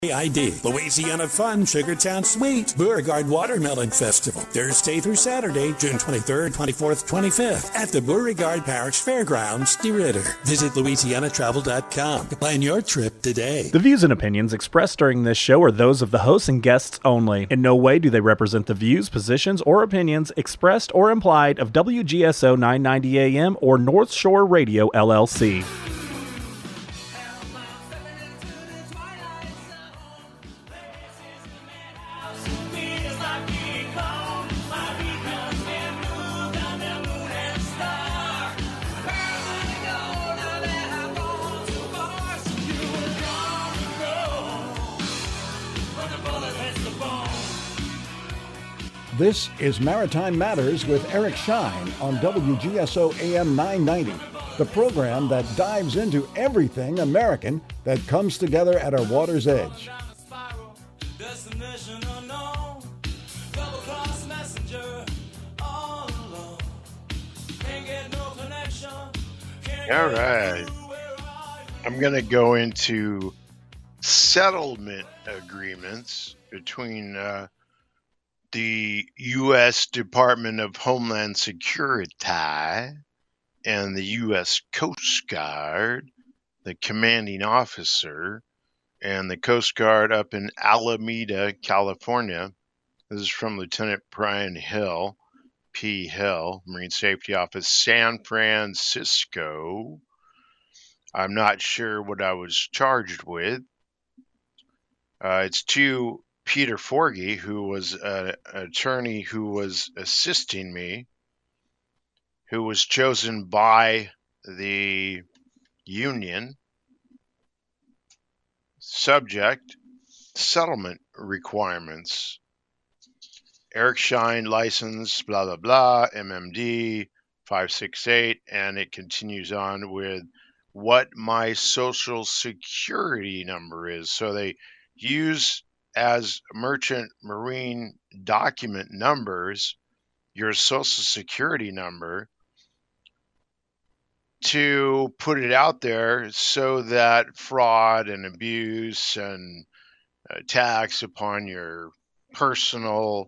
ID, Louisiana Fun, Sugartown Sweet, Beauregard Watermelon Festival, Thursday through Saturday, June 23rd, 24th, 25th, at the Beauregard Parish Fairgrounds, DeRidder. Visit LouisianaTravel.com to plan your trip today. The views and opinions expressed during this show are those of the hosts and guests only. In no way do they represent the views, positions, or opinions expressed or implied of WGSO 990 AM or North Shore Radio, LLC. This is Maritime Matters with Eric Shine on WGSO AM 990, the program that dives into everything American that comes together at our water's edge. All right. I'm going to go into settlement agreements between the U.S. Department of Homeland Security and the U.S. Coast Guard, the commanding officer, and the Coast Guard up in Alameda, California. This is from Lieutenant Brian Hill, P. Hill, Marine Safety Office, San Francisco. I'm not sure what I was charged with. It's to Peter Forgy, who was an attorney who was assisting me, who was chosen by the union. Subject, settlement requirements. Eric Shine, license, blah, blah, blah, MMD 568, and it continues on with what my social security number is. So they use as merchant marine document numbers your social security number to put it out there so that fraud and abuse and attacks upon your personal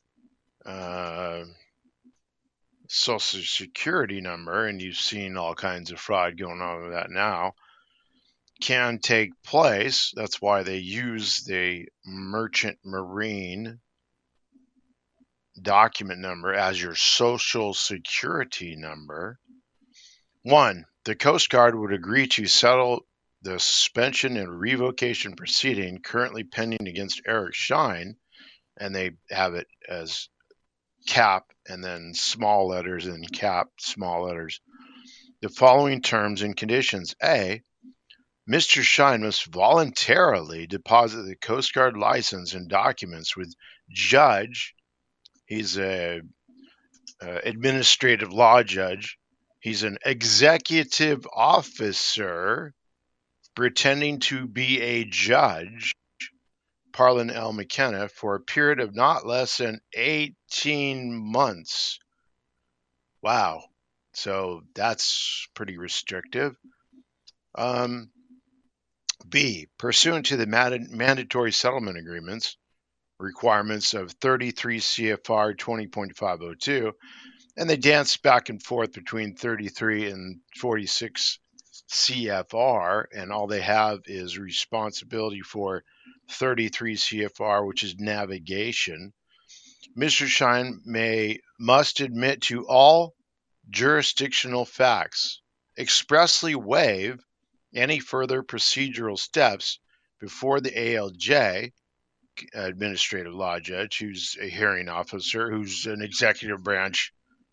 social security number, and you've seen all kinds of fraud going on with that now, can take place. That's why they use the merchant marine document number as your social security number. 1, the Coast Guard would agree to settle the suspension and revocation proceeding currently pending against Eric Shine, and they have it as cap and then small letters and cap, small letters. The following terms and conditions. A, Mr. Shine must voluntarily deposit the Coast Guard license and documents with judge. He's a administrative law judge. He's an executive officer pretending to be a judge, Parlin L. McKenna, for a period of not less than 18 months. Wow. So that's pretty restrictive. B, pursuant to the mandatory settlement agreements, requirements of 33 CFR 20.502, and they dance back and forth between 33 and 46 CFR, and all they have is responsibility for 33 CFR, which is navigation. Mr. Shine must admit to all jurisdictional facts, expressly waive any further procedural steps before the ALJ, administrative law judge, who's a hearing officer, who's an executive branch,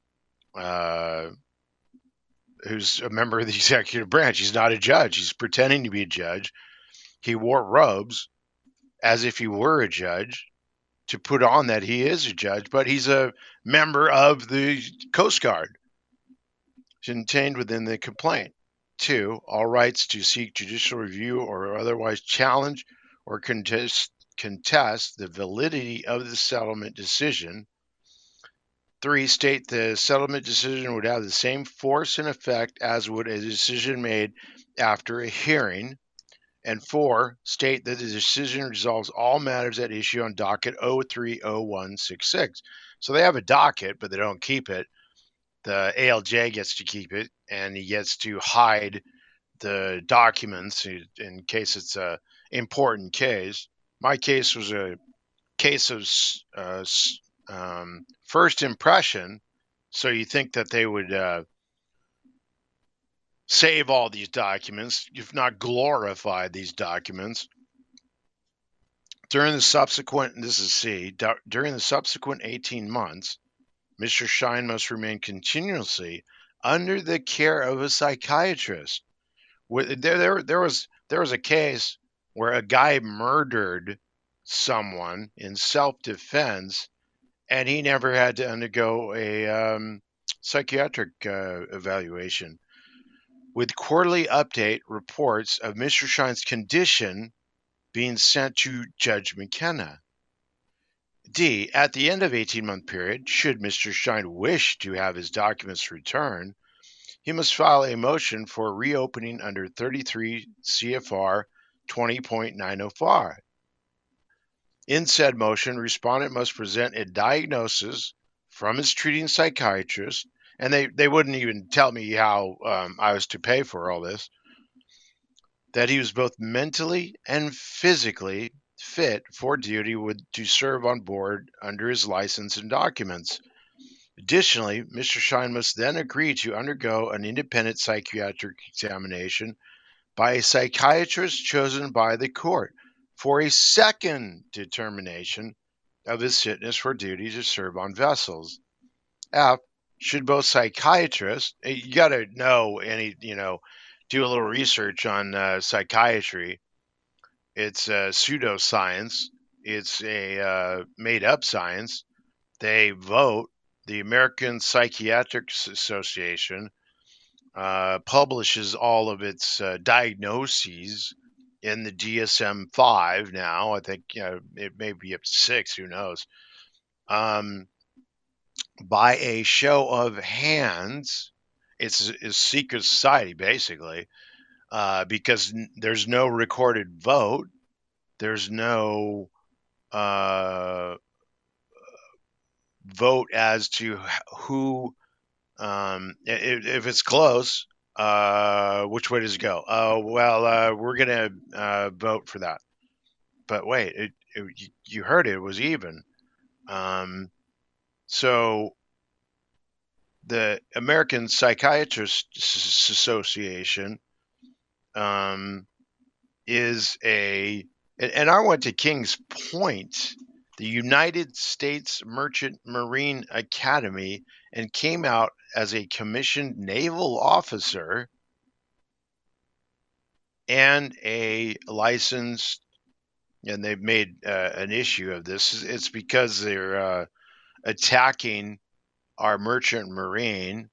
who's a member of the executive branch. He's not a judge. He's pretending to be a judge. He wore robes as if he were a judge to put on that he is a judge, but he's a member of the Coast Guard. It's contained within the complaint. 2, all rights to seek judicial review or otherwise challenge or contest the validity of the settlement decision. 3, state the settlement decision would have the same force and effect as would a decision made after a hearing. And 4, state that the decision resolves all matters at issue on docket 030166. So they have a docket, but they don't keep it. The ALJ gets to keep it, and he gets to hide the documents in case it's a important case. My case was a case of first impression, so you think that they would save all these documents, if not glorify these documents. During the subsequent, this is C, during the subsequent 18 months, Mr. Schein must remain continuously under the care of a psychiatrist. There was a case where a guy murdered someone in self-defense, and he never had to undergo a psychiatric evaluation. With quarterly update reports of Mr. Schein's condition being sent to Judge McKenna. D, at the end of 18-month period, should Mr. Schein wish to have his documents returned, he must file a motion for reopening under 33 CFR 20.905. In said motion, respondent must present a diagnosis from his treating psychiatrist, and they wouldn't even tell me how I was to pay for all this, that he was both mentally and physically fit for duty to serve on board under his license and documents. Additionally, Mr. Schein must then agree to undergo an independent psychiatric examination by a psychiatrist chosen by the court for a second determination of his fitness for duty to serve on vessels. F, should both psychiatrists, you got to know do a little research on psychiatry. It's a pseudoscience. It's a made-up science. They vote. The American Psychiatric Association publishes all of its diagnoses in the DSM-5 now. I think it may be up to 6. Who knows? By a show of hands, it's a secret society basically, because there's no recorded vote. There's no vote as to who, if it's close, which way does it go? We're going to vote for that. But wait, you heard it was even. So the American Psychiatrists Association is and I went to Kings Point, the United States Merchant Marine Academy, and came out as a commissioned naval officer and a licensed, and they've made an issue of this. It's because they're attacking our merchant marine.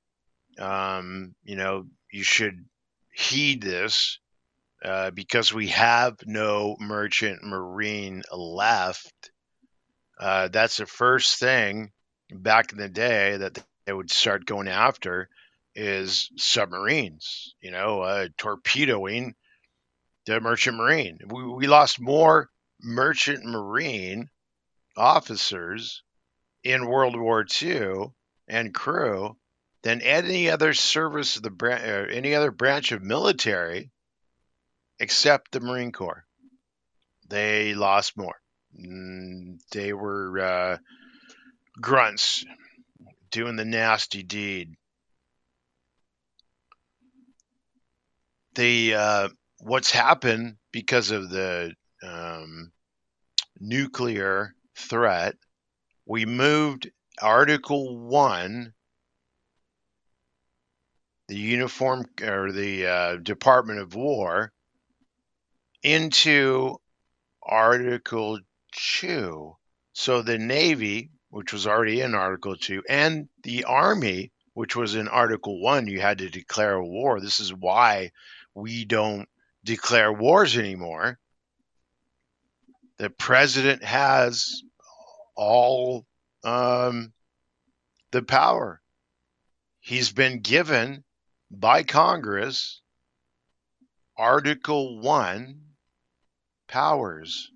You should heed this because we have no merchant marine left. That's the first thing back in the day that they would start going after is submarines, torpedoing the merchant marine. We lost more merchant marine officers in World War II and crew than any other service of any other branch of military except the Marine Corps. They lost more. They were grunts doing the nasty deed. What's happened because of the nuclear threat, we moved Article 1, the uniform or the Department of War, into Article 2. So the Navy, which was already in Article 2, and the Army, which was in Article 1, you had to declare a war. This is why we don't declare wars anymore. The president has all the power. He's been given by Congress Article 1 powers.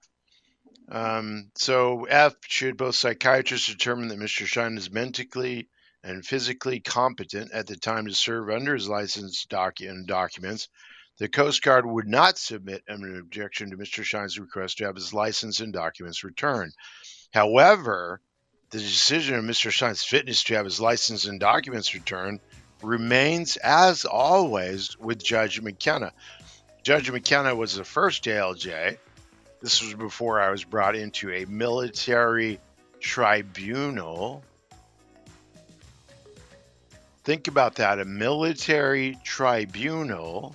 So F, should both psychiatrists determine that Mr. Schein is mentally and physically competent at the time to serve under his license documents, the Coast Guard would not submit an objection to Mr. Schein's request to have his license and documents returned. However, the decision of Mr. Schein's fitness to have his license and documents returned remains, as always, with Judge McKenna. Judge McKenna was the first ALJ. This was before I was brought into a military tribunal. Think about that, a military tribunal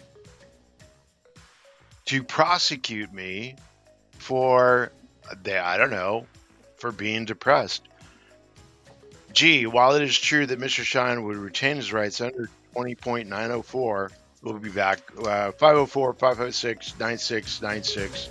to prosecute me for, for being depressed. G, while it is true that Mr. Schein would retain his rights under 20.904, we'll be back, 504-506-9696.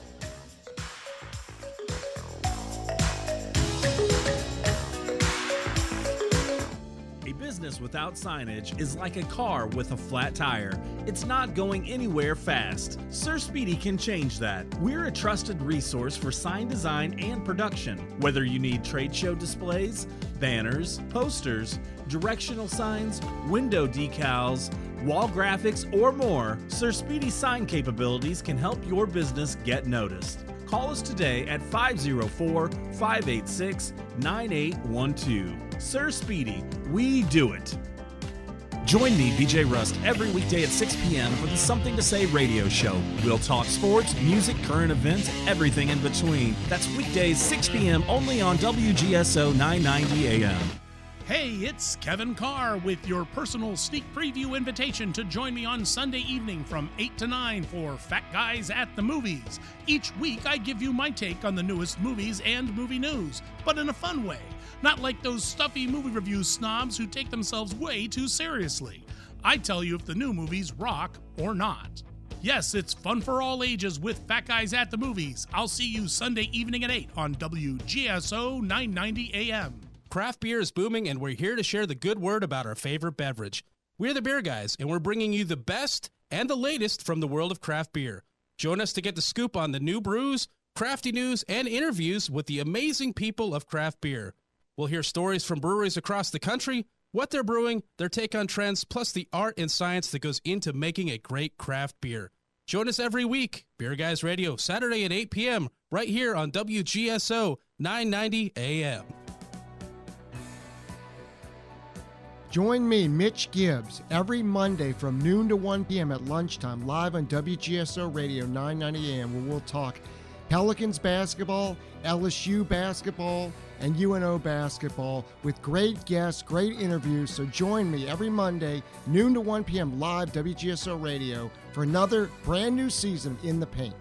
Business without signage is like a car with a flat tire. It's not going anywhere fast. Sir Speedy can change that. We're a trusted resource for sign design and production. Whether you need trade show displays, banners, posters, directional signs, window decals, wall graphics, or more, Sir Speedy's sign capabilities can help your business get noticed. Call us today at 504-586-9812. Sir Speedy, we do it. Join me, BJ Rust, every weekday at 6 p.m. for the Something to Say radio show. We'll talk sports, music, current events, everything in between. That's weekdays 6 p.m. only on WGSO 990 AM. Hey, it's Kevin Carr with your personal sneak preview invitation to join me on Sunday evening from 8 to 9 for Fat Guys at the Movies. Each week, I give you my take on the newest movies and movie news, but in a fun way. Not like those stuffy movie review snobs who take themselves way too seriously. I tell you if the new movies rock or not. Yes, it's fun for all ages with Fat Guys at the Movies. I'll see you Sunday evening at 8 on WGSO 990 AM. Craft beer is booming, and we're here to share the good word about our favorite beverage. We're the Beer Guys, and we're bringing you the best and the latest from the world of craft beer. Join us to get the scoop on the new brews, crafty news, and interviews with the amazing people of craft beer. We'll hear stories from breweries across the country, what they're brewing, their take on trends, plus the art and science that goes into making a great craft beer. Join us every week, Beer Guys Radio, Saturday at 8 p.m., right here on WGSO 990 AM. Join me, Mitch Gibbs, every Monday from noon to 1 p.m. at lunchtime, live on WGSO Radio 990 AM, where we'll talk Pelicans basketball, LSU basketball, and UNO basketball with great guests, great interviews. So join me every Monday, noon to 1 p.m. live WGSO Radio for another brand new season In the Paint.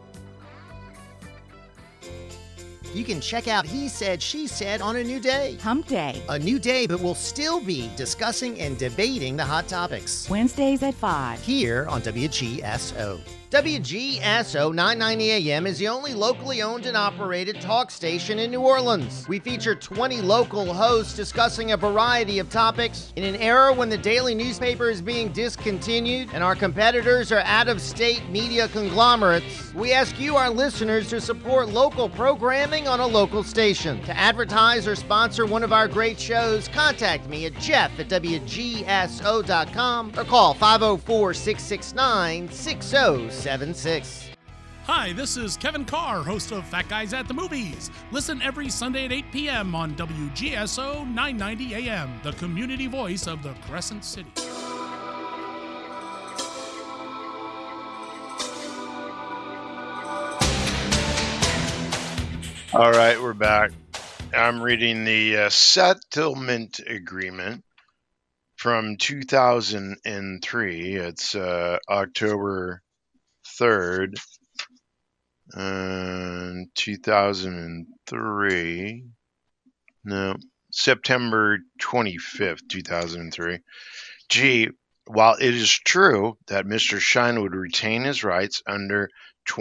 You can check out He Said, She Said on a new day. Hump Day. A new day, but we'll still be discussing and debating the hot topics. Wednesdays at 5. Here on WGSO. WGSO 990 AM is the only locally owned and operated talk station in New Orleans. We feature 20 local hosts discussing a variety of topics. In an era when the daily newspaper is being discontinued and our competitors are out-of-state media conglomerates, we ask you, our listeners, to support local programming on a local station. To advertise or sponsor one of our great shows, contact me at jeff@wgso.com or call 504-669-6076. Hi, this is Kevin Carr, host of Fat Guys at the Movies. Listen every Sunday at 8 p.m. on WGSO 990 AM, the community voice of the Crescent City. All right, we're back. I'm reading the settlement agreement from 2003. It's October 3rd, 2003. No, September 25th, 2003. G, while it is true that Mr. Schein would retain his rights under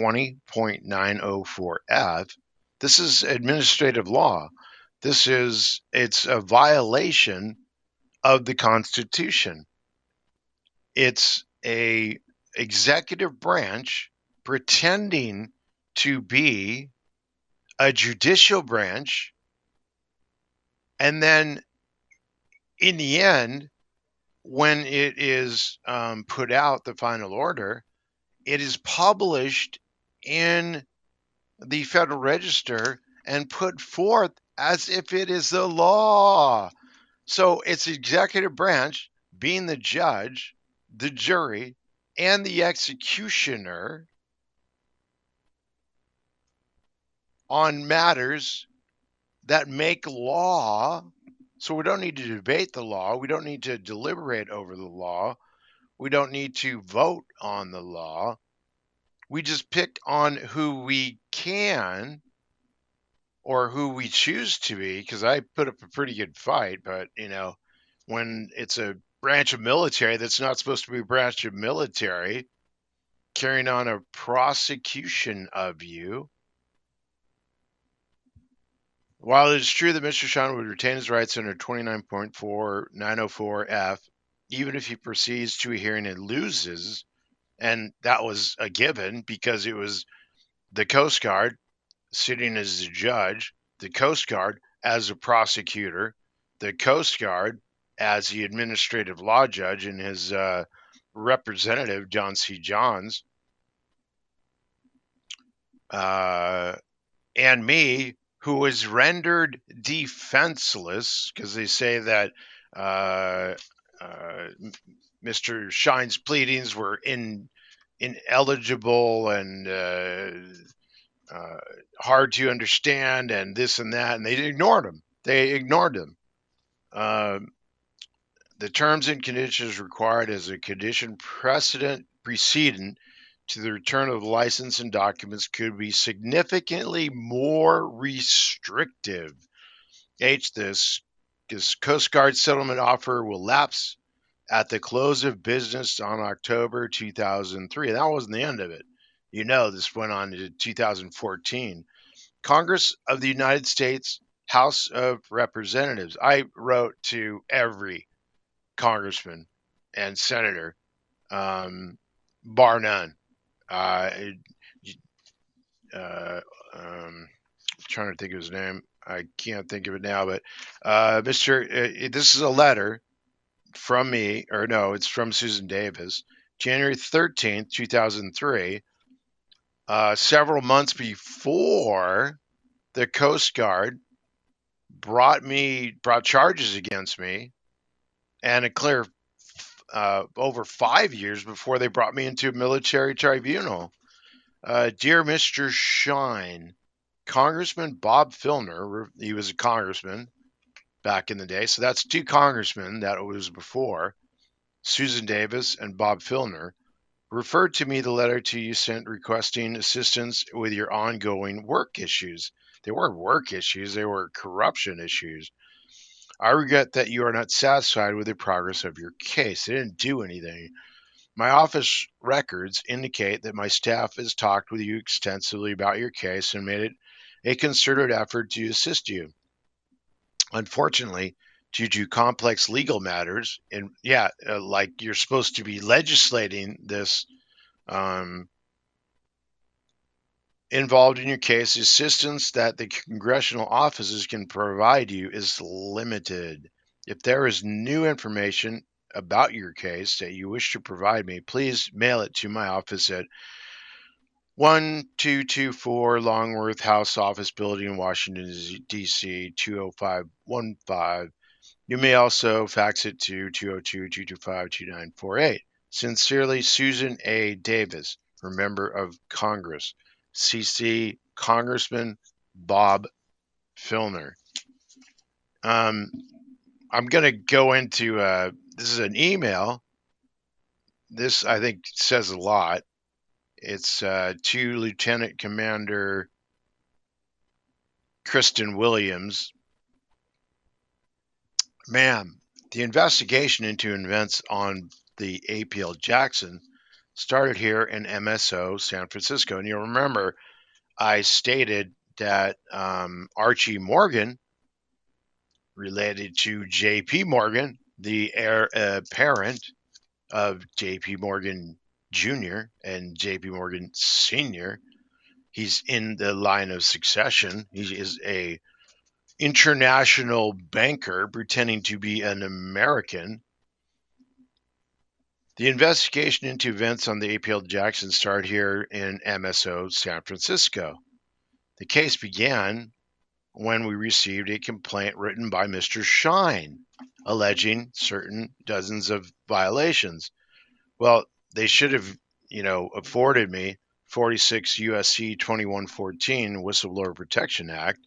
20.904F, this is administrative law. It's a violation of the Constitution. It's a executive branch pretending to be a judicial branch, and then in the end, when it is put out, the final order, it is published in the Federal Register and put forth as if it is the law. So it's the executive branch being the judge, the jury, and the executioner on matters that make law. So we don't need to debate the law. We don't need to deliberate over the law. We don't need to vote on the law. We just pick on who we can or who we choose to be, because I put up a pretty good fight. But, when it's a branch of military that's not supposed to be a branch of military carrying on a prosecution of you, while it is true that Mr. Sean would retain his rights under 29.4904F, even if he proceeds to a hearing and loses, and that was a given because it was the Coast Guard sitting as a judge, the Coast Guard as a prosecutor, the Coast Guard as the administrative law judge, and his representative, John C. Johns, and me, who was rendered defenseless because they say that Mr. Shine's pleadings were ineligible and hard to understand and this and that, and they ignored them. The terms and conditions required as a condition precedent to the return of the license and documents could be significantly more restrictive. This Coast Guard settlement offer will lapse at the close of business on October 2003. That wasn't the end of it. This went on to 2014. Congress of the United States House of Representatives. I wrote to every congressman and senator, bar none. Trying to think of his name. I can't think of it now, but this is a letter from me, or no, it's from Susan Davis, January 13th, 2003, several months before the Coast Guard brought charges against me, and a clear over 5 years before they brought me into a military tribunal. Dear Mr. Shine, Congressman Bob Filner, he was a congressman back in the day, so that's two congressmen that was before, Susan Davis and Bob Filner, referred to me the letter to you sent requesting assistance with your ongoing work issues. They weren't work issues, they were corruption issues. I regret that you are not satisfied with the progress of your case. They didn't do anything. My office records indicate that my staff has talked with you extensively about your case and made it a concerted effort to assist you. Unfortunately, due to complex legal matters, and like you're supposed to be legislating this involved in your case, assistance that the congressional offices can provide you is limited. If there is new information about your case that you wish to provide me, please mail it to my office at 1224 Longworth House Office Building, Washington, D.C. 20515. You may also fax it to 202-225-2948. Sincerely, Susan A. Davis, for Member of Congress. CC Congressman Bob Filner. I'm going to go into, this is an email. This, I think, says a lot. It's to Lieutenant Commander Kristen Williams. Ma'am, the investigation into events on the APL Jackson started here in MSO San Francisco. And you'll remember I stated that Archie Morgan, related to J.P. Morgan, the heir apparent of J.P. Morgan Jr. and JP Morgan Sr. He's in the line of succession. He is a international banker pretending to be an American. The investigation into events on the APL Jackson started here in MSO San Francisco. The case began when we received a complaint written by Mr. Shine alleging certain dozens of violations. Well, they should have, afforded me 46 USC 2114 Whistleblower Protection Act.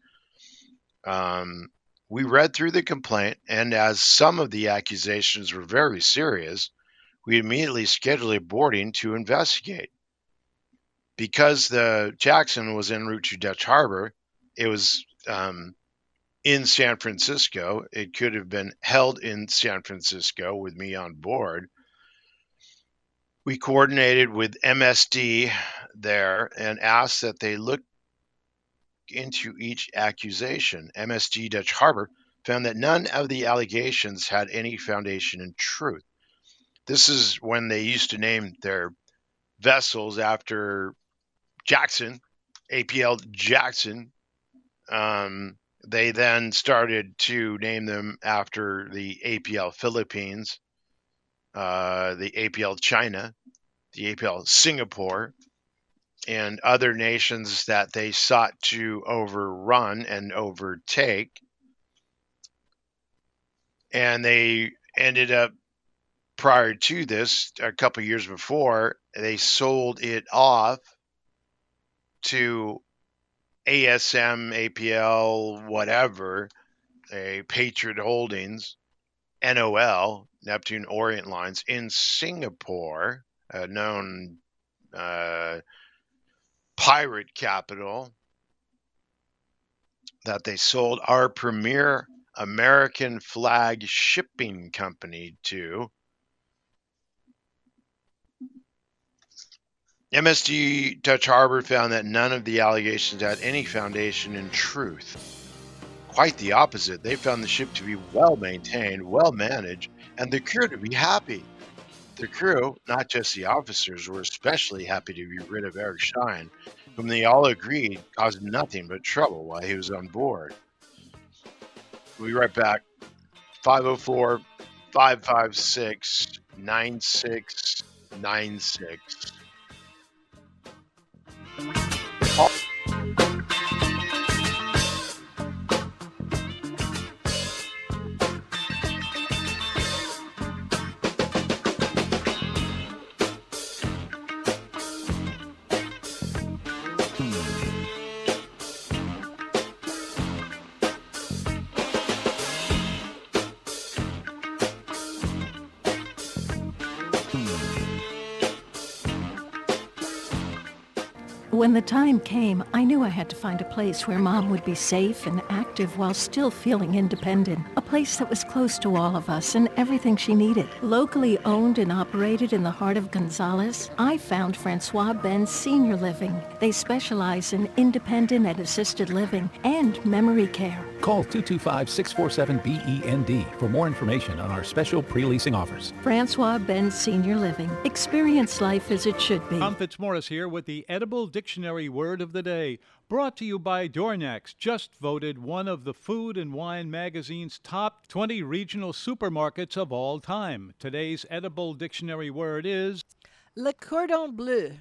We read through the complaint, and as some of the accusations were very serious, we immediately scheduled a boarding to investigate. Because the Jackson was en route to Dutch Harbor, it was in San Francisco. It could have been held in San Francisco with me on board. We coordinated with MSD there and asked that they look into each accusation. MSD Dutch Harbor found that none of the allegations had any foundation in truth. This is when they used to name their vessels after Jackson, APL Jackson. They then started to name them after the APL Philippines, the APL China, the APL Singapore, and other nations that they sought to overrun and overtake. And they ended up, prior to this, a couple years before, they sold it off to ASM, APL, whatever, a Patriot Holdings, NOL, Neptune Orient Lines, in Singapore, a known pirate capital, that they sold our premier American flag shipping company to. MSD Dutch Harbor found that none of the allegations had any foundation in truth. Quite the opposite. They found the ship to be well maintained, well managed, and the crew to be happy. The crew, not just the officers, were especially happy to be rid of Eric Shine, whom they all agreed caused nothing but trouble while he was on board. We'll be right back. 504-556-9696. When the time came, I knew I had to find a place where Mom would be safe and active while still feeling independent. A place that was close to all of us and everything she needed. Locally owned and operated in the heart of Gonzales, I found Francois Benz Senior Living. They specialize in independent and assisted living and memory care. Call 225-647-BEND for more information on our special pre-leasing offers. Francois Benz Senior Living. Experience life as it should be. Tom Fitzmaurice here with the Edible Dictionary Word of the Day, brought to you by Dornex, just voted one of the Food and Wine magazine's top 20 regional supermarkets of all time. Today's Edible Dictionary word is Le cordon bleu.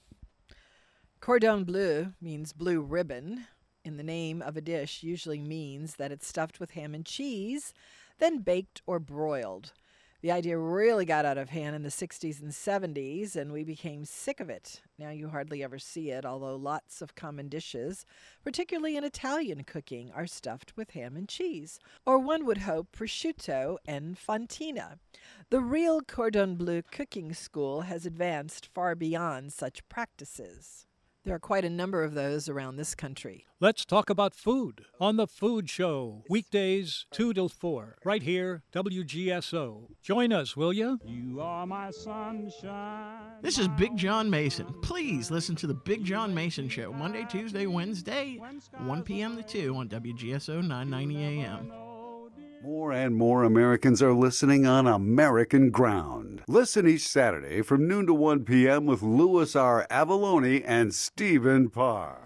Cordon bleu means blue ribbon. In the name of a dish usually means that it's stuffed with ham and cheese, then baked or broiled. The idea really got out of hand in the 60s and 70s, and we became sick of it. Now you hardly ever see it, although lots of common dishes, particularly in Italian cooking, are stuffed with ham and cheese, or one would hope prosciutto and fontina. The real cordon bleu cooking school has advanced far beyond such practices. There are quite a number of those around this country. Let's Talk About Food on The Food Show, weekdays 2 till 4, right here, WGSO. Join us, will you? You are my sunshine. This is Big John Mason. Please listen to The Big John Mason Show, Monday, Tuesday, Wednesday, 1 p.m. to 2 on WGSO 990 AM. More and more Americans are listening on American ground. Listen each Saturday from noon to 1 p.m. with Louis R. Avalone and Stephen Parr.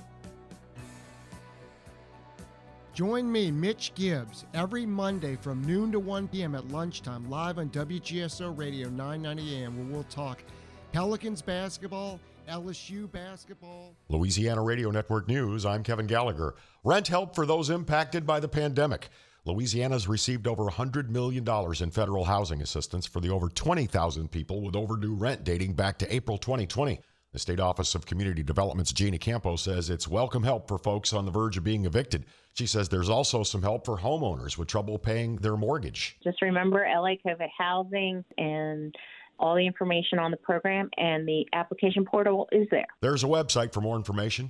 Join me, Mitch Gibbs, every Monday from noon to 1 p.m. at lunchtime, live on WGSO Radio 990 AM, where we'll talk Pelicans basketball, LSU basketball. Louisiana Radio Network News, I'm Kevin Gallagher. Rent help for those impacted by the pandemic. Louisiana's received over $100 million in federal housing assistance for the over 20,000 people with overdue rent dating back to April 2020. The State Office of Community Development's Gina Campo says it's welcome help for folks on the verge of being evicted. She says there's also some help for homeowners with trouble paying their mortgage. Just remember LA COVID Housing and all the information on the program, and the application portal is there. There's a website for more information,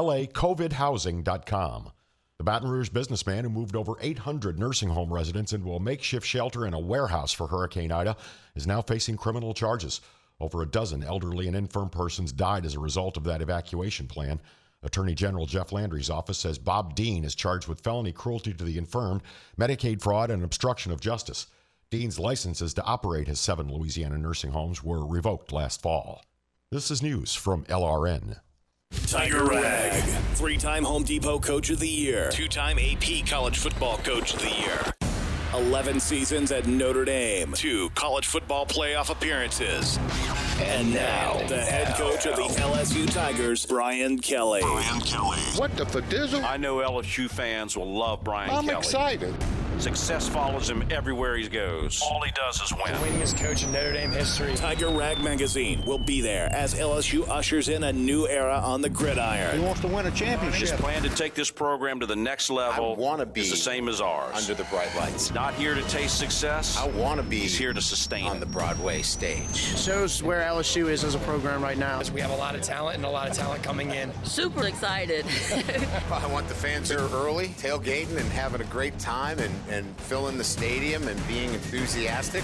lacovidhousing.com. The Baton Rouge businessman who moved over 800 nursing home residents into a makeshift shelter in a warehouse for Hurricane Ida is now facing criminal charges. Over a dozen elderly and infirm persons died as a result of that evacuation plan. Attorney General Jeff Landry's office says Bob Dean is charged with felony cruelty to the infirmed, Medicaid fraud, and obstruction of justice. Dean's licenses to operate his 7 Louisiana nursing homes were revoked last fall. This is news from LRN. Tiger Rag, 3-time Home Depot Coach of the Year, 2-time AP College Football Coach of the Year, 11 seasons at Notre Dame, 2 college football playoff appearances. And now, the head coach of the LSU Tigers, Brian Kelly. What the fadizzle? I know LSU fans will love Brian Kelly. I'm excited. Success follows him everywhere he goes. All he does is win. The winningest coach in Notre Dame history. Tiger Rag Magazine will be there as LSU ushers in a new era on the gridiron. He wants to win a championship. His plan to take this program to the next level is the same as ours. Under the bright lights. Not here to taste success. I want to be He's here to sustain on the Broadway stage. It shows where LSU is as a program right now. We have a lot of talent and a lot of talent coming in. Super excited. I want the fans here early, tailgating and having a great time and filling the stadium and being enthusiastic.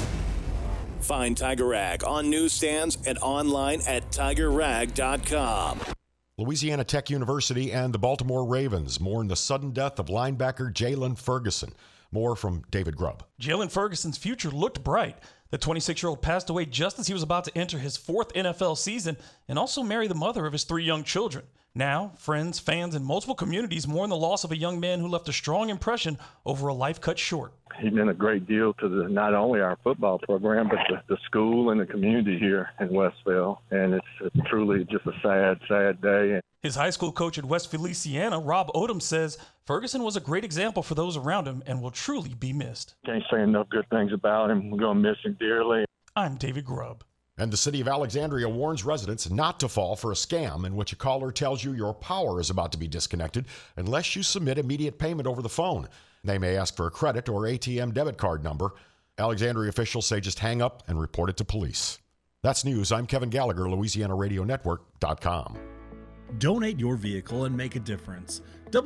Find Tiger Rag on newsstands and online at tigerrag.com. Louisiana Tech University and the Baltimore Ravens mourn the sudden death of linebacker Jalen Ferguson. More from David Grubb. Jalen Ferguson's future looked bright. The 26-year-old passed away just as he was about to enter his 4th NFL season and also marry the mother of his 3 young children. Now, friends, fans, and multiple communities mourn the loss of a young man who left a strong impression over a life cut short. He meant a great deal to not only our football program, but the school and the community here in Westville. And it's truly just a sad, sad day. His high school coach at West Feliciana, Rob Odom, says Ferguson was a great example for those around him and will truly be missed. Can't say enough good things about him. We're going to miss him dearly. I'm David Grubb. And the city of Alexandria warns residents not to fall for a scam in which a caller tells you your power is about to be disconnected unless you submit immediate payment over the phone. They may ask for a credit or ATM debit card number. Alexandria officials say just hang up and report it to police. That's news. I'm Kevin Gallagher, LouisianaRadioNetwork.com. Donate your vehicle and make a difference.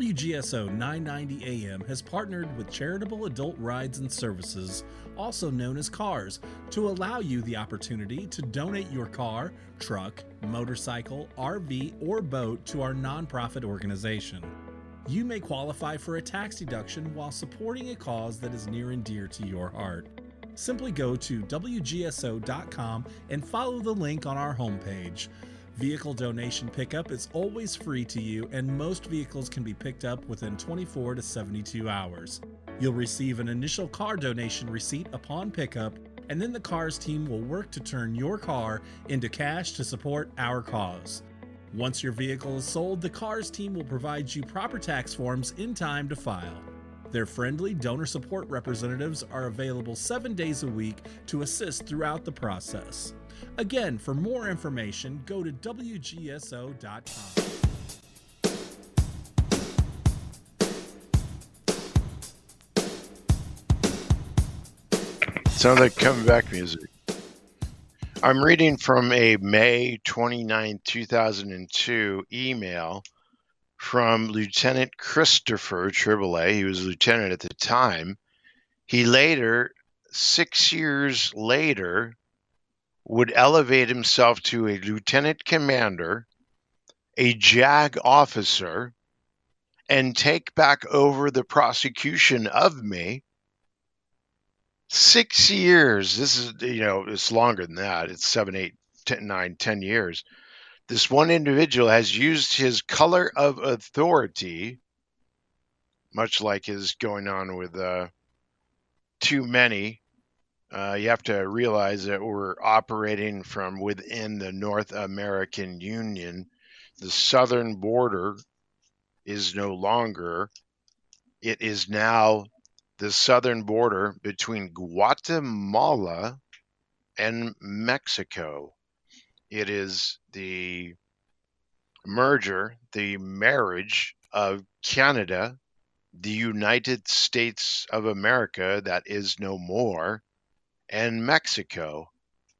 WGSO 990 AM has partnered with Charitable Adult Rides and Services, also known as CARS, to allow you the opportunity to donate your car, truck, motorcycle, RV, or boat to our nonprofit organization. You may qualify for a tax deduction while supporting a cause that is near and dear to your heart. Simply go to WGSO.com and follow the link on our homepage. Vehicle donation pickup is always free to you, and most vehicles can be picked up within 24 to 72 hours. You'll receive an initial car donation receipt upon pickup, and then the CARS team will work to turn your car into cash to support our cause. Once your vehicle is sold, the CARS team will provide you proper tax forms in time to file. Their friendly donor support representatives are available 7 days a week to assist throughout the process. Again, for more information, go to WGSO.com. Sounds like coming back music. I'm reading from a May 29, 2002 email from Lieutenant Christopher Triboulet. He was a lieutenant at the time. He later, 6 years later, would elevate himself to a lieutenant commander, a JAG officer, and take back over the prosecution of me. 6 years. This is, it's longer than that. It's 7, 8, 10, 9, 10 years. This one individual has used his color of authority, much like is going on with too many. You have to realize that we're operating from within the North American Union. The southern border is no longer. It is now the southern border between Guatemala and Mexico. It is the marriage of Canada, the United States of America that is no more, and Mexico.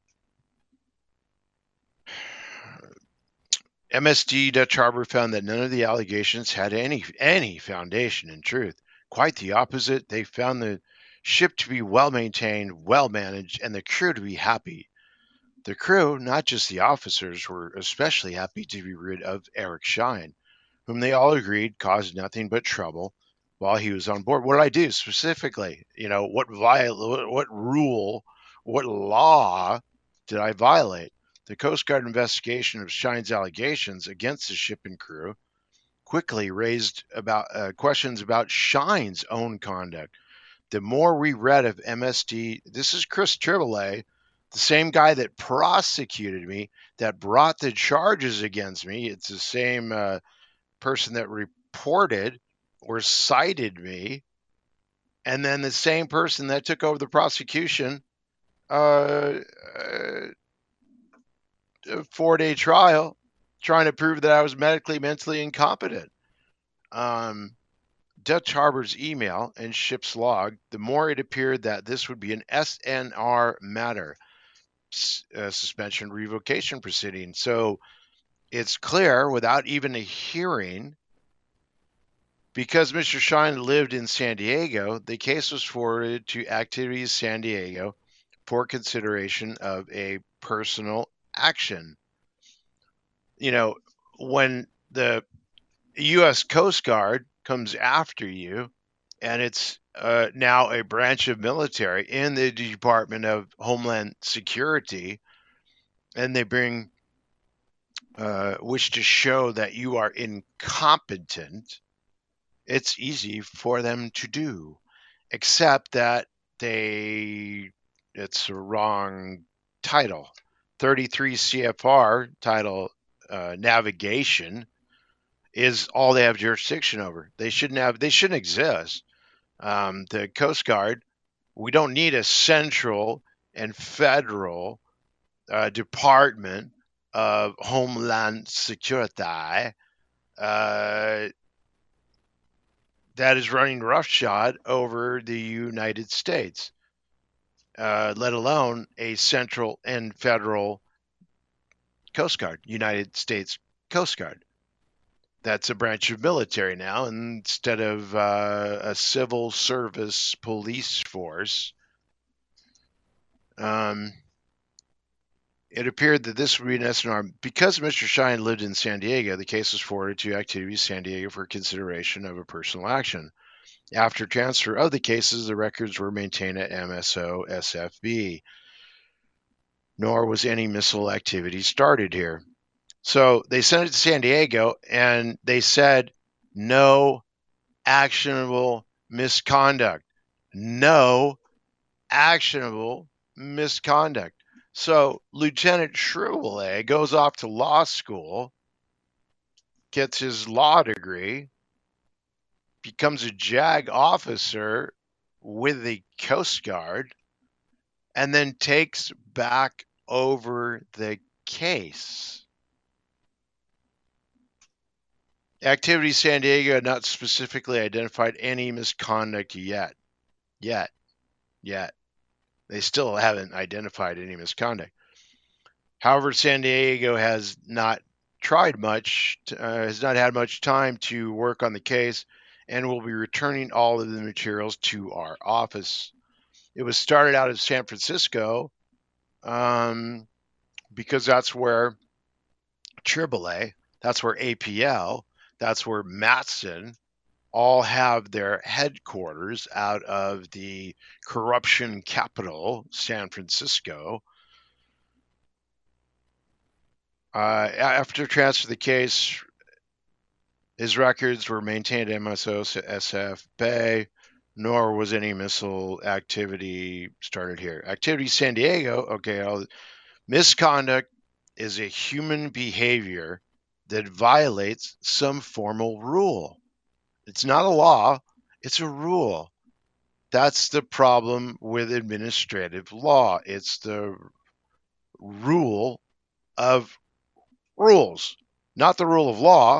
MSD Dutch Harbor found that none of the allegations had any foundation in truth. Quite the opposite. They found the ship to be well maintained, well managed, and the crew to be happy. The crew, not just the officers, were especially happy to be rid of Eric Shine, whom they all agreed caused nothing but trouble while he was on board. What did I do specifically? What rule, what law did I violate? The Coast Guard investigation of Shine's allegations against the ship and crew quickly raised questions about Shine's own conduct. The more we read of MSD, this is Chris Triboulet, the same guy that prosecuted me, that brought the charges against me. It's the same person that reported or cited me, and then the same person that took over the prosecution, a 4-day trial, trying to prove that I was mentally incompetent. Dutch Harbor's email and ship's log, the more it appeared that this would be an SNR matter, suspension revocation proceeding. So it's clear without even a hearing, because Mr. Shine lived in San Diego, the case was forwarded to Activities San Diego for consideration of a personal action. When the U.S. Coast Guard comes after you, and it's now a branch of military in the Department of Homeland Security, and they wish to show that you are incompetent, it's easy for them to do, except that it's a wrong title. 33 CFR title, navigation, is all they have jurisdiction over. They shouldn't exist. The Coast Guard, we don't need a central and federal Department of Homeland Security that is running roughshod over the United States, let alone a central and federal Coast Guard, United States Coast Guard. That's a branch of military now, instead of a civil service police force. It appeared that this would be an SNR. Because Mr. Shine lived in San Diego, the case was forwarded to Activities San Diego for consideration of a personal action. After transfer of the cases, the records were maintained at MSO SFB. Nor was any missile activity started here. So they sent it to San Diego, and they said no actionable misconduct. No actionable misconduct. So Lieutenant Triboulet goes off to law school, gets his law degree, becomes a JAG officer with the Coast Guard, and then takes back over the case. Activities San Diego had not specifically identified any misconduct yet. They still haven't identified any misconduct. However, San Diego has not had much time to work on the case, and will be returning all of the materials to our office. It was started out of San Francisco because that's where Triboulet, that's where APL, that's where Matson all have their headquarters out of the corruption capital, San Francisco. After transfer of the case, his records were maintained at MSO SF Bay, nor was any missile activity started here. Activity San Diego, okay, misconduct is a human behavior that violates some formal rule. It's not a law, it's a rule. That's the problem with administrative law. It's the rule of rules, not the rule of law.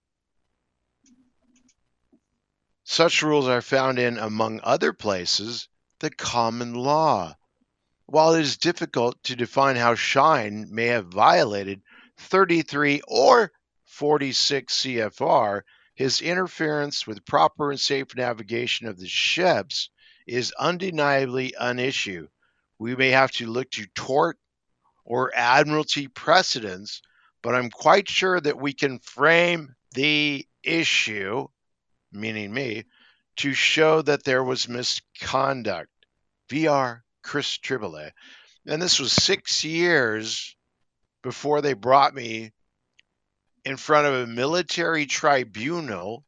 Such rules are found in, among other places, the common law. While it is difficult to define how Schein may have violated 33 or 46 CFR, his interference with proper and safe navigation of the ships is undeniably an issue. We may have to look to tort or admiralty precedents, but I'm quite sure that we can frame the issue, meaning me, to show that there was misconduct. VR Chris Tribole. And this was 6 years before they brought me in front of a military tribunal,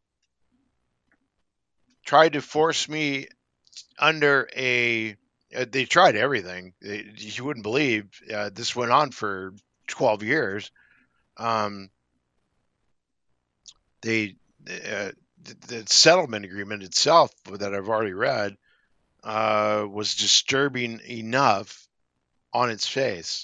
tried to force me under they tried everything. You wouldn't believe. This went on for 12 years. The settlement agreement itself that I've already read was disturbing enough on its face.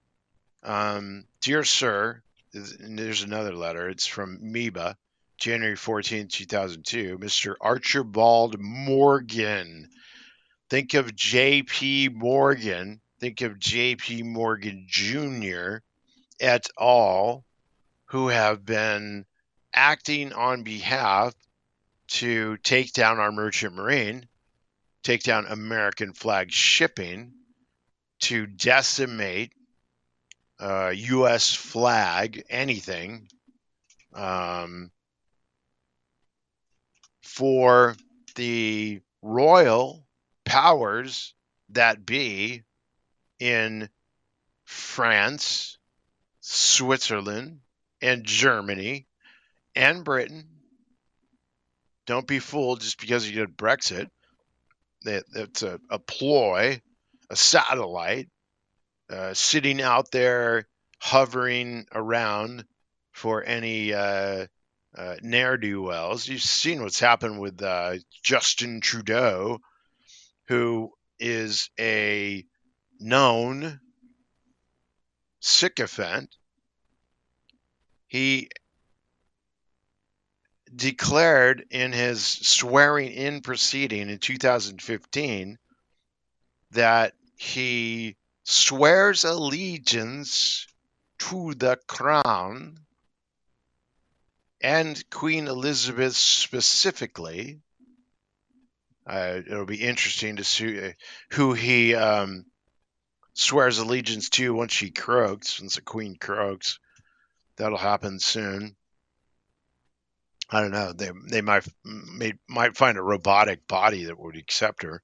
Dear Sir, and there's another letter. It's from MEBA, January 14, 2002. Mr. Archibald Morgan. Think of J.P. Morgan. Think of J.P. Morgan Jr. et al., who have been acting on behalf to take down our merchant marine, take down American flag shipping, to decimate U.S. flag, anything, for the royal powers that be in France, Switzerland, and Germany, and Britain. Don't be fooled just because you did Brexit. That's a ploy, a satellite, sitting out there hovering around for any ne'er-do-wells. You've seen what's happened with Justin Trudeau, who is a known sycophant. He declared in his swearing-in proceeding in 2015 that he swears allegiance to the crown and Queen Elizabeth specifically. It'll be interesting to see who he swears allegiance to once she croaks, once the Queen croaks. That'll happen soon. I don't know. They might find a robotic body that would accept her.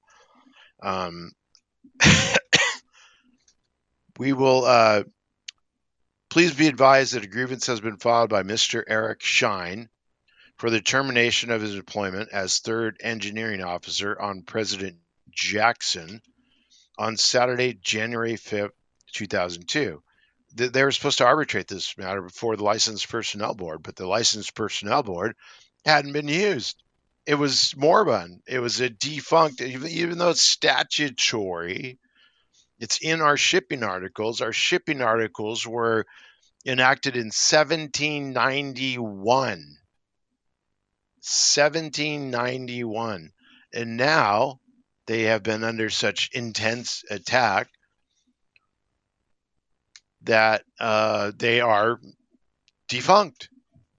We will please be advised that a grievance has been filed by Mr. Eric Schein for the termination of his employment as third engineering officer on President Jackson on Saturday, January 5th, 2002. They were supposed to arbitrate this matter before the Licensed Personnel Board, but the Licensed Personnel Board hadn't been used. It was moribund. It was a defunct, even though it's statutory, it's in our shipping articles. Our shipping articles were enacted in 1791. 1791. And now they have been under such intense attack that they are defunct.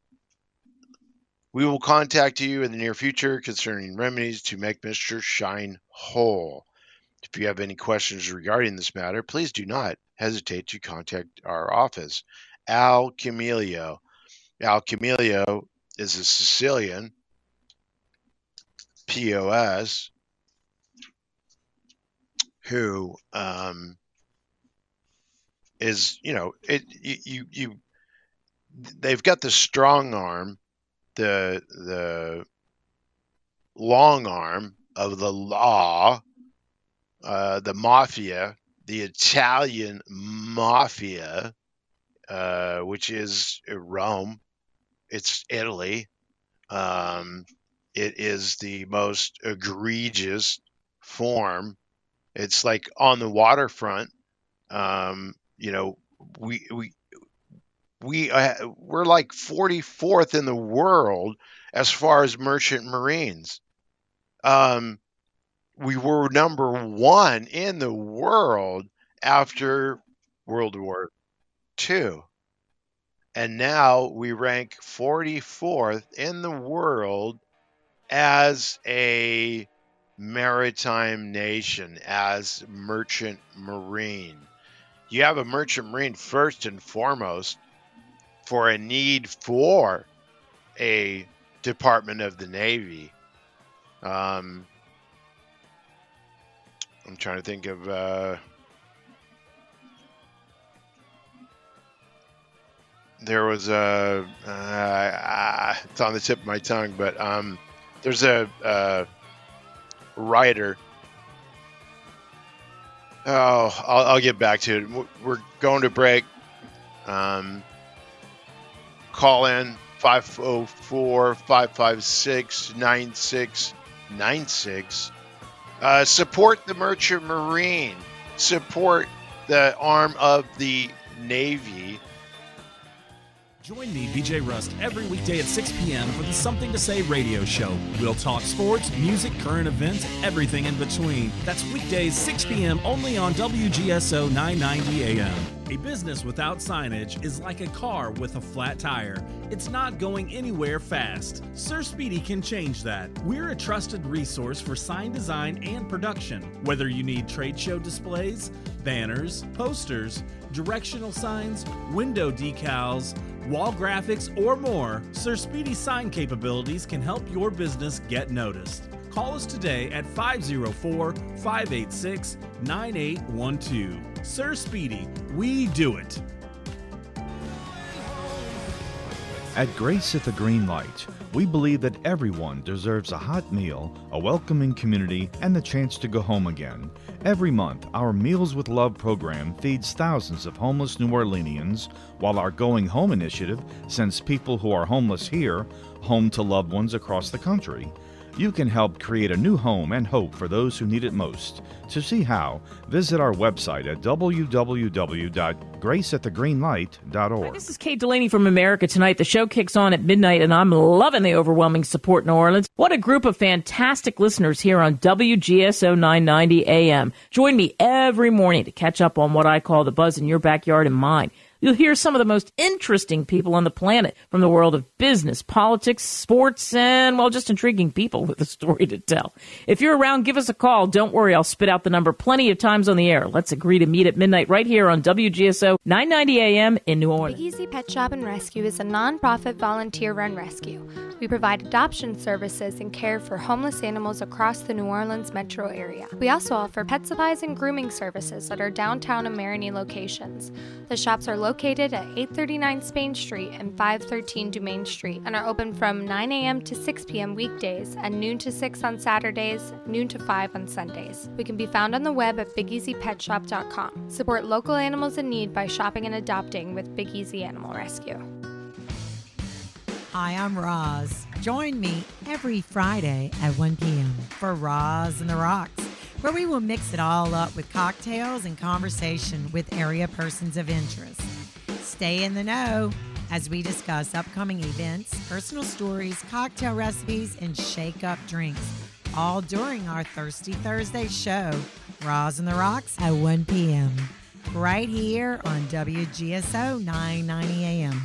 We will contact you in the near future concerning remedies to make Mr. Schein whole. If you have any questions regarding this matter, please do not hesitate to contact our office. Al Camilio. Al Camilio is a Sicilian POS, who is, they've got the strong arm, the long arm of the law, the mafia, the Italian mafia, which is Rome. It's Italy. It is the most egregious form. It's like on the waterfront. We're like 44th in the world as far as merchant marines. We were number 1 in the world after World War II. And now we rank 44th in the world as a maritime nation, as merchant marine. You have a merchant marine first and foremost for a need for a Department of the Navy. I'm trying to think of there was a it's on the tip of my tongue, but there's a writer. Oh, I'll get back to it. We're going to break. Call in 504-556-9696. Support the Merchant Marine. Support the arm of the Navy. Join me, BJ Rust, every weekday at 6 p.m. for the Something to Say radio show. We'll talk sports, music, current events, everything in between. That's weekdays, 6 p.m. only on WGSO 990 AM. A business without signage is like a car with a flat tire. It's not going anywhere fast. Sir Speedy can change that. We're a trusted resource for sign design and production. Whether you need trade show displays, banners, posters, directional signs, window decals, wall graphics, or more, Sir Speedy's sign capabilities can help your business get noticed. Call us today at 504-586-9812. Sir Speedy, we do it. At Grace at the Green Light, we believe that everyone deserves a hot meal, a welcoming community, and the chance to go home again. Every month, our Meals with Love program feeds thousands of homeless New Orleanians, while our Going Home initiative sends people who are homeless here home to loved ones across the country. You can help create a new home and hope for those who need it most. To see how, visit our website at www.graceatthegreenlight.org. This is Kate Delaney from America Tonight. The show kicks on at midnight, and I'm loving the overwhelming support in New Orleans. What a group of fantastic listeners here on WGSO 990 AM. Join me every morning to catch up on what I call the buzz in your backyard and mine. You'll hear some of the most interesting people on the planet from the world of business, politics, sports, and, well, just intriguing people with a story to tell. If you're around, give us a call. Don't worry, I'll spit out the number plenty of times on the air. Let's agree to meet at midnight right here on WGSO 990 AM in New Orleans. Big Easy Pet Shop and Rescue is a nonprofit volunteer-run rescue. We provide adoption services and care for homeless animals across the New Orleans metro area. We also offer pet supplies and grooming services at our downtown and Marigny locations. The shops are located at 839 Spain Street and 513 Dumaine Street and are open from 9 a.m. to 6 p.m. weekdays and noon to 6 on Saturdays, noon to 5 on Sundays. We can be found on the web at BigEasyPetShop.com. Support local animals in need by shopping and adopting with Big Easy Animal Rescue. Hi, I'm Roz. Join me every Friday at 1 p.m. for Roz and the Rocks, where we will mix it all up with cocktails and conversation with area persons of interest. Stay in the know as we discuss upcoming events, personal stories, cocktail recipes, and shake-up drinks, all during our Thirsty Thursday show, Roz and the Rocks at 1 p.m., right here on WGSO 990 AM.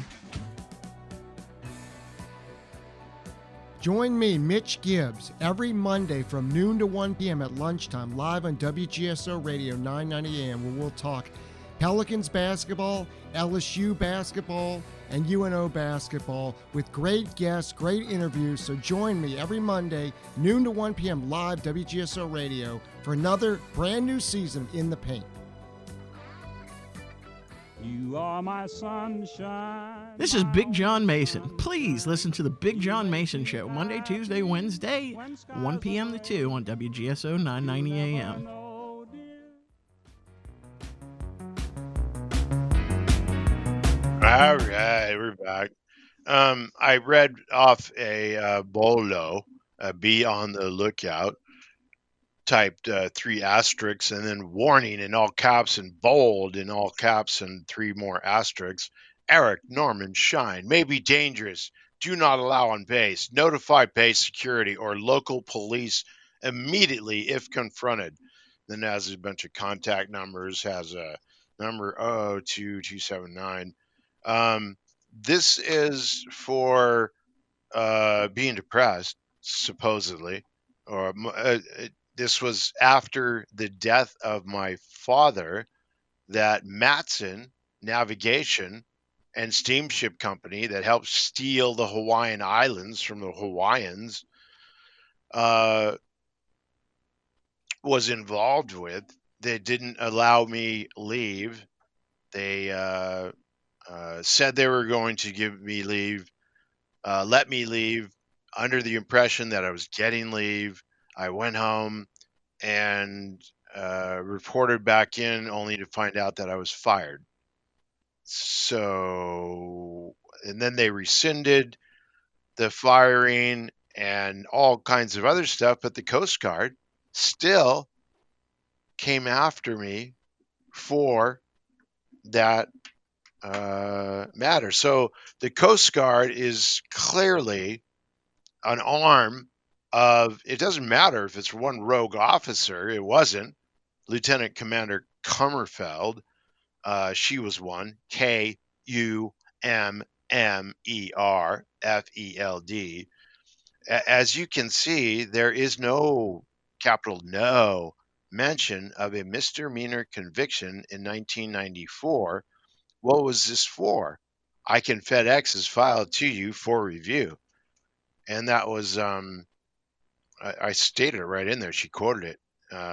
Join me, Mitch Gibbs, every Monday from noon to 1 p.m. at lunchtime, live on WGSO Radio 990 AM, where we'll talk Pelicans basketball, LSU basketball, and UNO basketball with great guests, great interviews. So join me every Monday, noon to 1 p.m. live WGSO Radio for another brand new season in the paint. You are my sunshine. This is Big John Mason. Please listen to the Big John Mason Show Monday, Tuesday, Wednesday, 1 p.m. to 2 on WGSO 990 AM. All right, we're back. I read off a bolo, be on the lookout, typed 3 asterisks, and then warning in all caps and bold in all caps and 3 more asterisks. Eric Norman Shine may be dangerous. Do not allow on base. Notify base security or local police immediately if confronted. Then has a bunch of contact numbers, has a number 02279. This is for being depressed, supposedly, or this was after the death of my father that Matson Navigation and Steamship Company that helped steal the Hawaiian Islands from the Hawaiians was involved with. They didn't allow me leave. They said they were going to give me leave, let me leave under the impression that I was getting leave. I went home and reported back in only to find out that I was fired. So, and then they rescinded the firing and all kinds of other stuff, but the Coast Guard still came after me for that matter. So the Coast Guard is clearly an arm of, it doesn't matter if it's one rogue officer. It wasn't. Lieutenant Commander Kummerfeld, she was one, Kummerfeld. As you can see, there is no, capital no, mention of a misdemeanor conviction in 1994. What was this for? I can FedEx his file to you for review. And that was, I stated it right in there. She quoted it.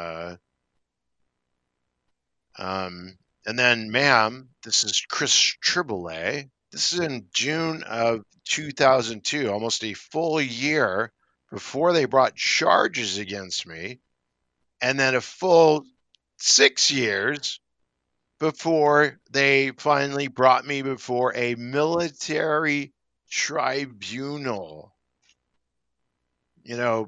And then, ma'am, this is Chris Triboulet. This is in June of 2002, almost a full year before they brought charges against me, and then a full 6 years before they finally brought me before a military tribunal. You know,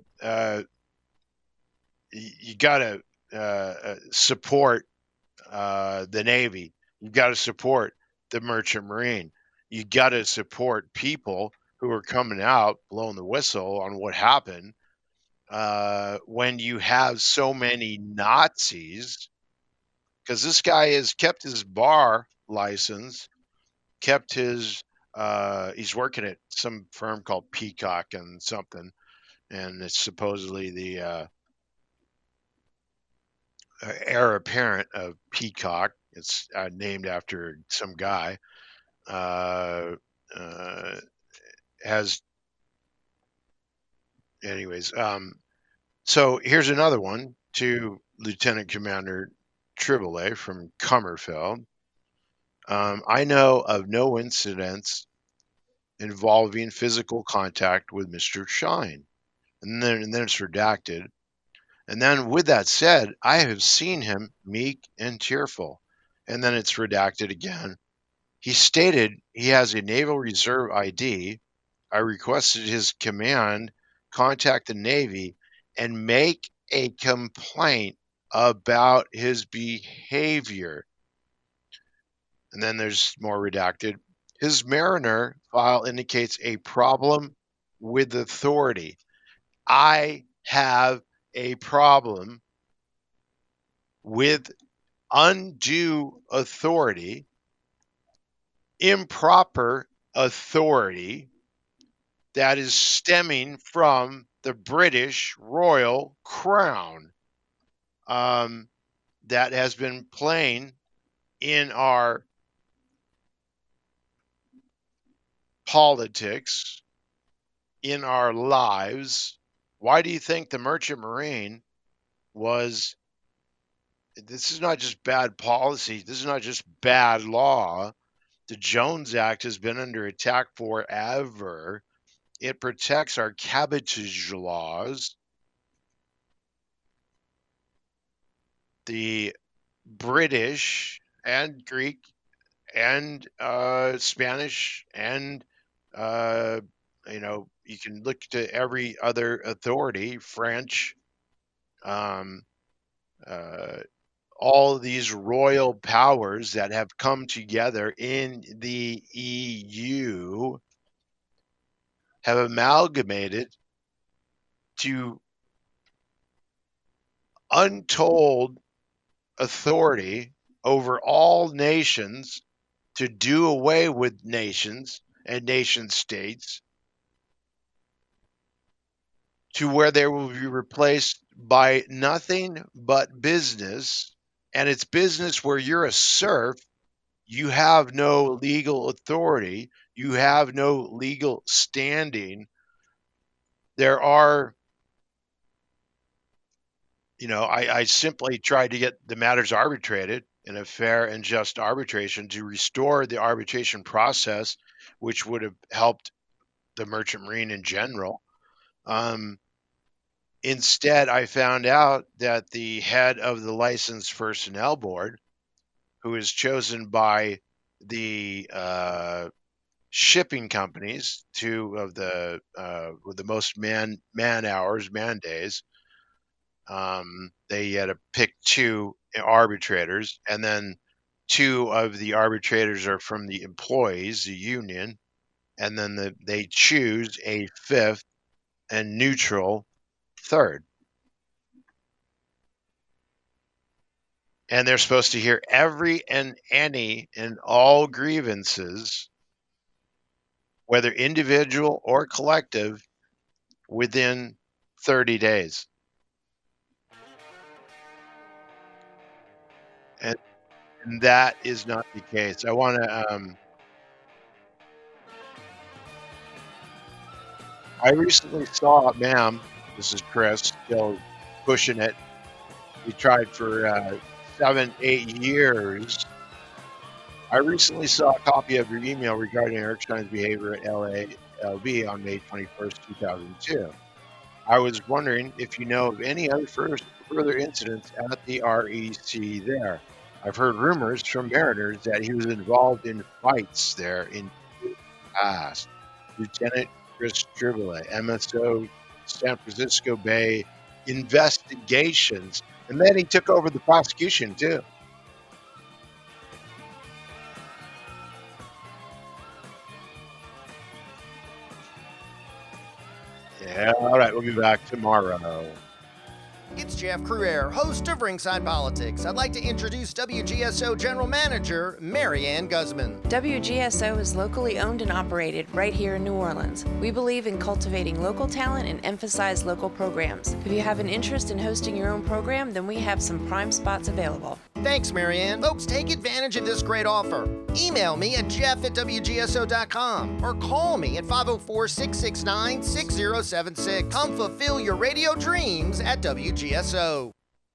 you got to support the Navy. You got to support the Merchant Marine. You got to support people who are coming out blowing the whistle on what happened when you have so many Nazis. Because this guy has kept his bar license, kept his, he's working at some firm called Peacock and something, and it's supposedly the heir apparent of Peacock. It's named after some guy. Has, anyways. So here's another one to Lieutenant Commander Triboulet from Kummerfeld. I know of no incidents involving physical contact with Mr. Shine. And then it's redacted. And then with that said, I have seen him meek and tearful. And then it's redacted again. He stated he has a Naval Reserve ID. I requested his command contact the Navy and make a complaint about his behavior. And then there's more redacted. His Mariner file indicates a problem with authority. I have a problem with undue authority, improper authority that is stemming from the British Royal Crown that has been playing in our politics in our lives, why do you think the Merchant Marine was? This is not just bad policy. This is not just bad law. The Jones Act has been under attack forever. It protects our cabotage laws. The British and Greek and Spanish and, you can look to every other authority, French, all these royal powers that have come together in the EU have amalgamated to untold authority over all nations to do away with nations and nation states, to where they will be replaced by nothing but business. And it's business where you're a serf. You have no legal authority. You have no legal standing. There are, I simply tried to get the matters arbitrated in a fair and just arbitration to restore the arbitration process, which would have helped the Merchant Marine in general. Instead, I found out that the head of the Licensed Personnel Board, who is chosen by the shipping companies, two of the with the most man days, they had to pick two arbitrators, and then two of the arbitrators are from the employees, the union, and then they choose a fifth and neutral third. And they're supposed to hear every and any and all grievances, whether individual or collective, within 30 days. And that is not the case. I want to I recently saw, ma'am, this is Chris, still pushing it. We tried for 7-8 years. I recently saw a copy of your email regarding Eric Stein's behavior at LALB on May 21st, 2002. I was wondering if you know of any other further incidents at the REC there. I've heard rumors from mariners that he was involved in fights there in the past. Lieutenant Chris Triboulet, MSO San Francisco Bay investigations. And then he took over the prosecution, too. Yeah, all right, we'll be back tomorrow. It's Jeff Cruere, host of Ringside Politics. I'd like to introduce WGSO General Manager Marianne Guzman. WGSO is locally owned and operated right here in New Orleans. We believe in cultivating local talent and emphasize local programs. If you have an interest in hosting your own program, then we have some prime spots available. Thanks, Marianne. Folks, take advantage of this great offer. Email me at jeff@wgso.com or call me at 504-669-6076. Come fulfill your radio dreams at WGSO.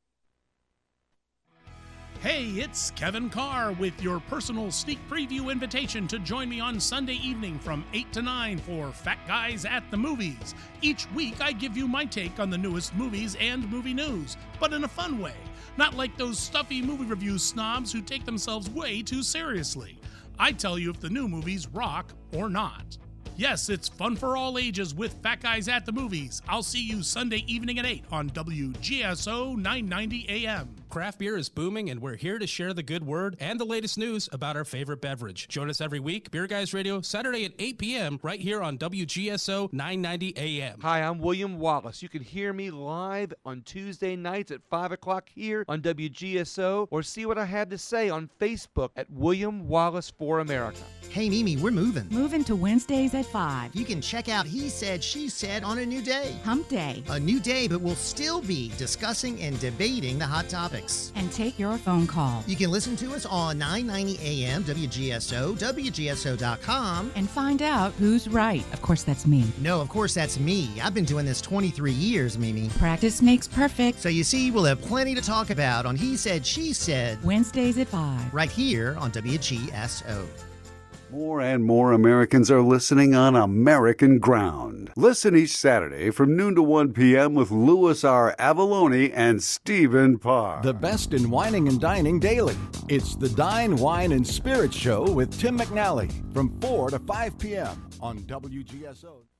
Hey, it's Kevin Carr with your personal sneak preview invitation to join me on Sunday evening from 8 to 9 for Fat Guys at the Movies. Each week I give you my take on the newest movies and movie news, but in a fun way. Not like those stuffy movie review snobs who take themselves way too seriously. I tell you if the new movies rock or not. Yes, it's fun for all ages with Fat Guys at the Movies. I'll see you Sunday evening at 8 on WGSO 990 AM. Craft beer is booming, and we're here to share the good word and the latest news about our favorite beverage. Join us every week, Beer Guys Radio, Saturday at 8 p.m. right here on WGSO 990 AM. Hi, I'm William Wallace. You can hear me live on Tuesday nights at 5 o'clock here on WGSO, or see what I have to say on Facebook at William Wallace for America. Hey, Mimi, we're moving. Moving to Wednesdays at 5. You can check out He Said, She Said on a new day. Hump Day. A new day, but we'll still be discussing and debating the hot topics. And take your phone call. You can listen to us on 990 AM WGSO, WGSO.com. And find out who's right. Of course, that's me. No, of course, that's me. I've been doing this 23 years, Mimi. Practice makes perfect. So you see, we'll have plenty to talk about on He Said, She Said. Wednesdays at 5. Right here on WGSO. More and more Americans are listening on American Ground. Listen each Saturday from noon to 1 p.m. with Louis R. Avalone and Stephen Parr. The best in whining and dining daily. It's the Dine, Wine, and Spirits Show with Tim McNally from 4 to 5 p.m. on WGSO.